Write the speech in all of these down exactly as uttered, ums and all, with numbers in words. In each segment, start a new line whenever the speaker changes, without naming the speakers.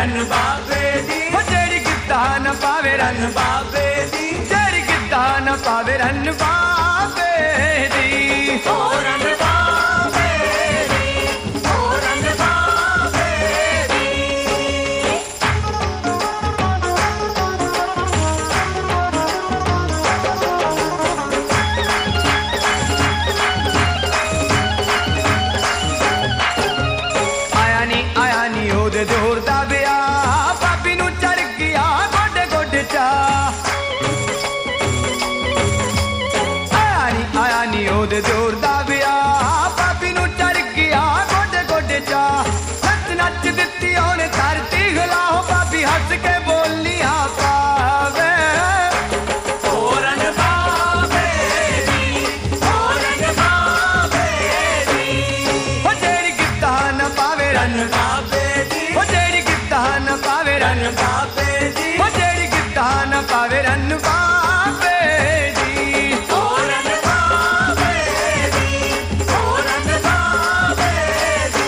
Run बाबे दी,
जेड़ी गिद्धा न पावे रन
बाबे दी,
जेड़ी गिद्धा न पावे रन बाबे दी।
ओ रन बाबे दी, ओ रन बाबे दी।
आया नी आया नी ओदे जोर दा ब्याह, भाभी नू चढ़ गया गोडे गोडे चा। आया नी आया नी ओदे जोर दा ब्याह, भाभी नू चढ़ गया गोडे गोडे चा। नच नच दित्ती ओने धरती हिला, भाभी हंस के बोलियां पावे।
ओ रन बाबे दी, ओ रन बाबे दी,
ओ जेड़ी गिद्धा न पावे रन
रन बाबे दी,
ओ जेड़ी गिद्धा न पावे रन
रन बाबे दी,
ओ जेड़ी गिद्धा न पावे रन बाबे दी।
ओ रन बाबे दी, ओ रन बाबे दी।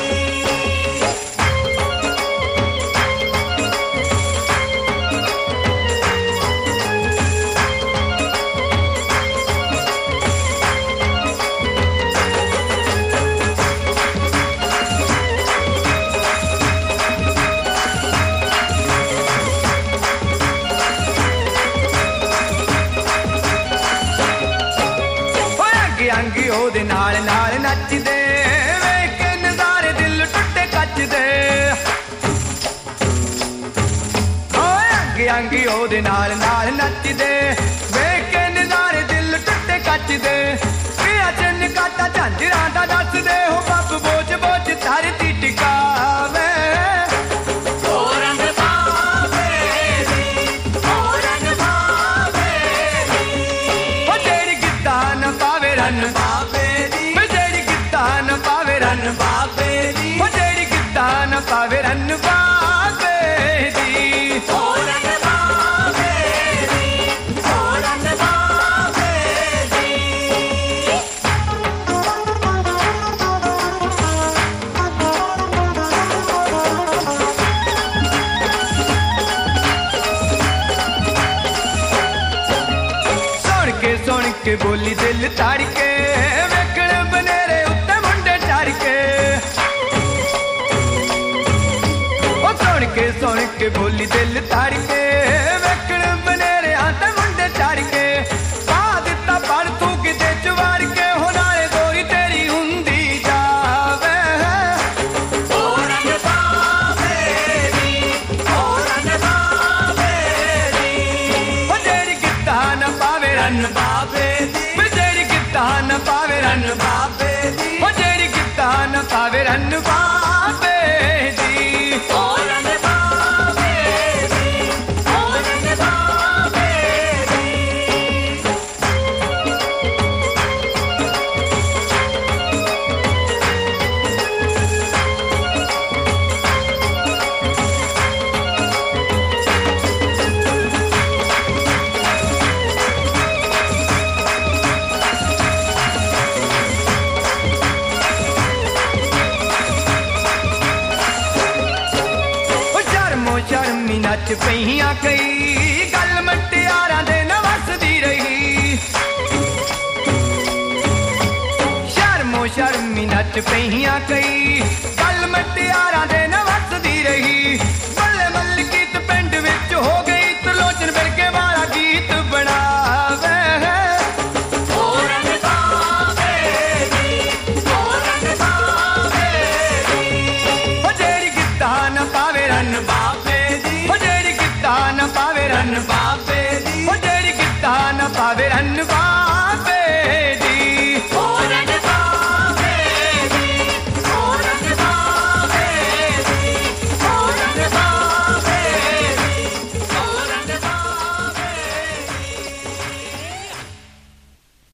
ਓਏ ਅੰਗੀ ਅੰਗੀ ਉਹਦੇ ਨਾਲ ਨਾਲ ਨੱਚਦੇ, ਵੇਖ ਕੇ ਨਜ਼ਾਰੇ ਦਿਲ ਟੁੱਟੇ ਕੱਚਦੇ। ਓਏ ਅੰਗੀ ਅੰਗੀ ਉਹਦੇ ਨਾਲ ਨਾਲ ਨੱਚਦੇ, ਵੇਖ ਕੇ ਨਜ਼ਾਰੇ ਦਿਲ ਟੁੱਟੇ ਕੱਚਦੇ। ਪਿਆ ਚੰਨ ਕਾਟਾ ਝਾਂਜਰਾਂ ਦਾ ਦੱਸਦੇ, ਹੋ ਬੱਬ ਬੋਝ ਬੋਝ ਧਰਤੀ ਟਿਕਾਵੇ।
ओ रन बाबे दी, ओ रन बाबे दी,
ਓ ਜਿਹੜੀ ਗਿੱਧਾ न ਪਾਵੇ ਰन
बाबे दी,
ਓ ਜਿਹੜੀ ਗਿੱਧਾ न ਪਾਵੇ ਰਨ
बाबे दी,
ਓ ਜਿਹੜੀ ਗਿੱਧਾ न ਪਾਵੇ ਰਨ ਬਾਬੇ ਦੀ।
ओ रन बाबे दी, ओ रन बाबे दी।
ਸੁਣ ਕੇ ਸੁਣ ਕੇ ਬੋਲੀ ਦਿਲ ਤੜ ਕੇ, ਵੇਖਣ ਬਨੇਰੇ ਉੱਤੇ ਮੁੰਡੇ ਚੜ ਕੇ। ਉਹ ਸੁਣ ਕੇ ਸੁਣ ਕੇ ਬੋਲੀ ਦਿਲ ਤੜ ਕੇ, ਵੇਖਣ ਬਨੇਰਿਆਂ ਤੇ ਮੁੰਡੇ ਚੜ ਕੇ। ਪਾ ਦਿੱਤਾ ਪੜ ਤੂੰ ਕਿਤੇ ਚਵਾੜ ਕੇ, ਹੋ ਨਾਲੇ ਗੋਰੀ ਤੇਰੀ ਹੁੰਦੀ ਜਾਵੇ।
ओ रन बाबे दी, ओ रन बाबे दी,
ਉਹ ਜਿਹੜੀ ਗਿੱਧਾ न ਪਾਵੇ ਰਨ
रन बाबे दी,
ਵੇ ਜਿਹੜੀ ਗਿੱਧਾ न ਪਾਵੇ ਰਨ
रन बाबे दी,
ਉਹ ਜਿਹੜੀ ਗਿੱਧਾ न ਪਾਵੇ ਰਨ ਬਾਬੇ ਦੀ।
ओ रन बाबे दी, ओ रन बाबे दी।
ਉਹ ਸ਼ਰਮੋ ਸ਼ਰਮੀ ਨੱਚ ਪਈਆਂ ਕਈ, ਗੱਲ ਮਟਿਆਰਾਂ ਦੇ ਨਾ ਵੱਸਦੀ ਰਹੀ। ਸ਼ਰਮੋ ਸ਼ਰਮੀ ਨੱਚ ਪਈਆਂ ਕਈ, ਗੱਲ ਮਟਿਆਰਾਂ ਦੇ ਨਾ ਵੱਸਦੀ ਰਹੀ।